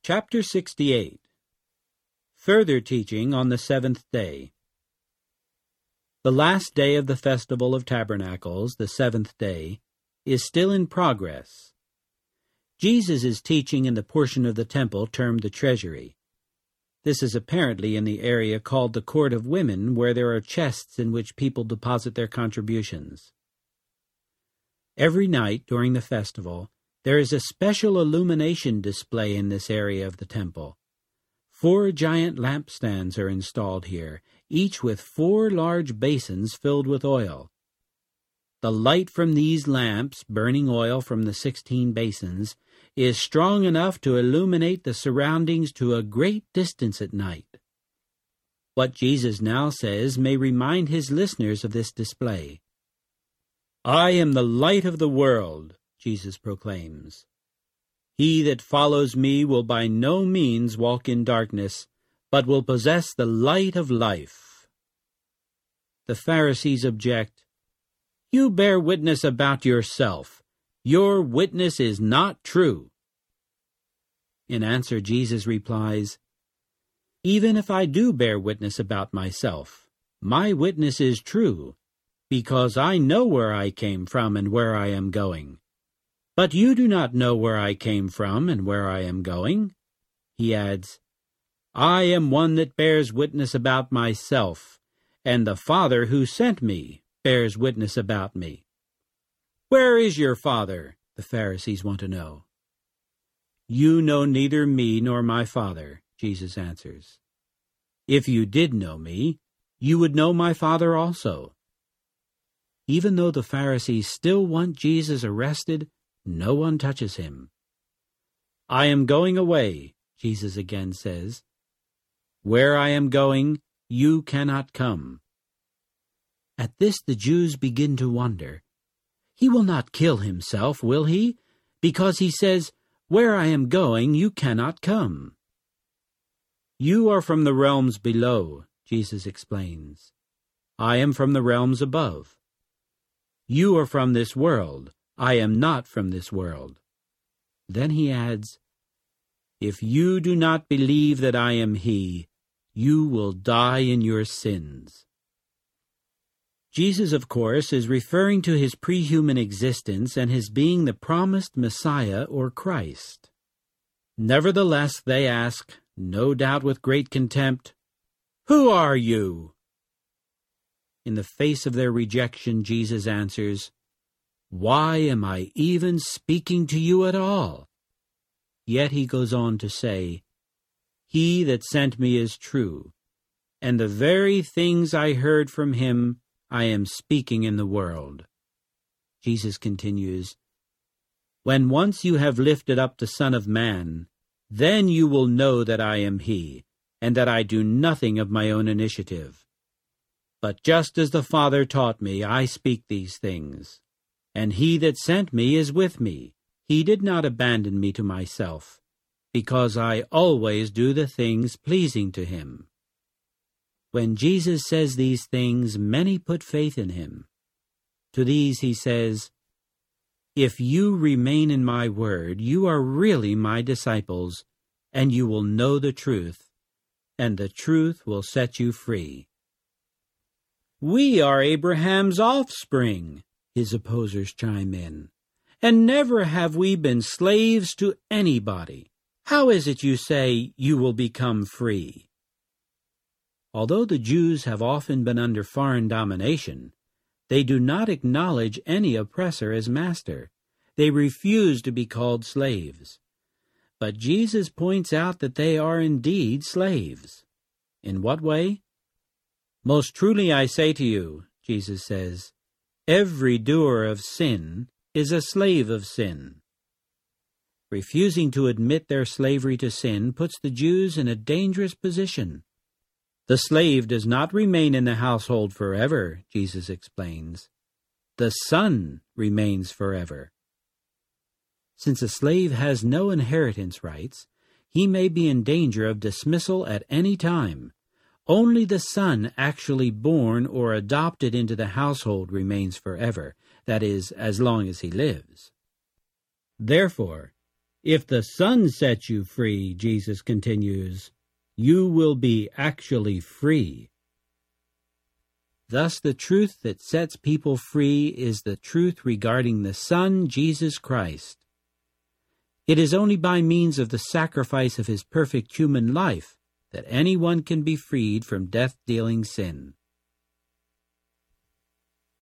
Chapter 68. Further teaching on the seventh day. The last day of the Festival of Tabernacles, the seventh day, is still in progress. Jesus is teaching in the portion of the temple termed the treasury. This is apparently in the area called the Court of Women, where there are chests in which people deposit their contributions. Every night during the festival, there is a special illumination display in this area of the temple. 4 giant lampstands are installed here, each with 4 large basins filled with oil. The light from these lamps, burning oil from the 16 basins, is strong enough to illuminate the surroundings to a great distance at night. What Jesus now says may remind his listeners of this display. "I am the light of the world," Jesus proclaims. "He that follows me will by no means walk in darkness, but will possess the light of life." The Pharisees object, "You bear witness about yourself. Your witness is not true." In answer, Jesus replies, "Even if I do bear witness about myself, my witness is true, because I know where I came from and where I am going. But you do not know where I came from and where I am going." He adds, "I am one that bears witness about myself, and the Father who sent me bears witness about me." "Where is your Father?" the Pharisees want to know. "You know neither me nor my Father," Jesus answers. "If you did know me, you would know my Father also." Even though the Pharisees still want Jesus arrested, no one touches him. "I am going away," Jesus again says. "Where I am going, you cannot come." At this the Jews begin to wonder. He will not kill himself, will he? Because he says, "Where I am going, you cannot come." "You are from the realms below," Jesus explains. "I am from the realms above. You are from this world. I am not from this world." Then he adds, "If you do not believe that I am he, you will die in your sins." Jesus, of course, is referring to his pre-human existence and his being the promised Messiah or Christ. Nevertheless, they ask, no doubt with great contempt, "Who are you?" In the face of their rejection, Jesus answers, "Why am I even speaking to you at all?" Yet he goes on to say, "He that sent me is true, and the very things I heard from him I am speaking in the world." Jesus continues, "When once you have lifted up the Son of Man, then you will know that I am he, and that I do nothing of my own initiative. But just as the Father taught me, I speak these things. And he that sent me is with me. He did not abandon me to myself, because I always do the things pleasing to him." When Jesus says these things, many put faith in him. To these he says, "If you remain in my word, you are really my disciples, and you will know the truth, and the truth will set you free." "We are Abraham's offspring," his opposers chime in, "and never have we been slaves to anybody. How is it you say you will become free?" Although the Jews have often been under foreign domination, they do not acknowledge any oppressor as master. They refuse to be called slaves. But Jesus points out that they are indeed slaves. In what way? "Most truly I say to you," Jesus says, "every doer of sin is a slave of sin." Refusing to admit their slavery to sin puts the Jews in a dangerous position. The slave does not remain in the household forever, Jesus explains. The son remains forever. Since a slave has no inheritance rights, he may be in danger of dismissal at any time. Only the son actually born or adopted into the household remains forever, that is, as long as he lives. Therefore, If the Son sets you free, Jesus continues, you will be actually free. Thus, the truth that sets people free is the truth regarding the Son, Jesus Christ. It is only by means of the sacrifice of his perfect human life that anyone can be freed from death-dealing sin.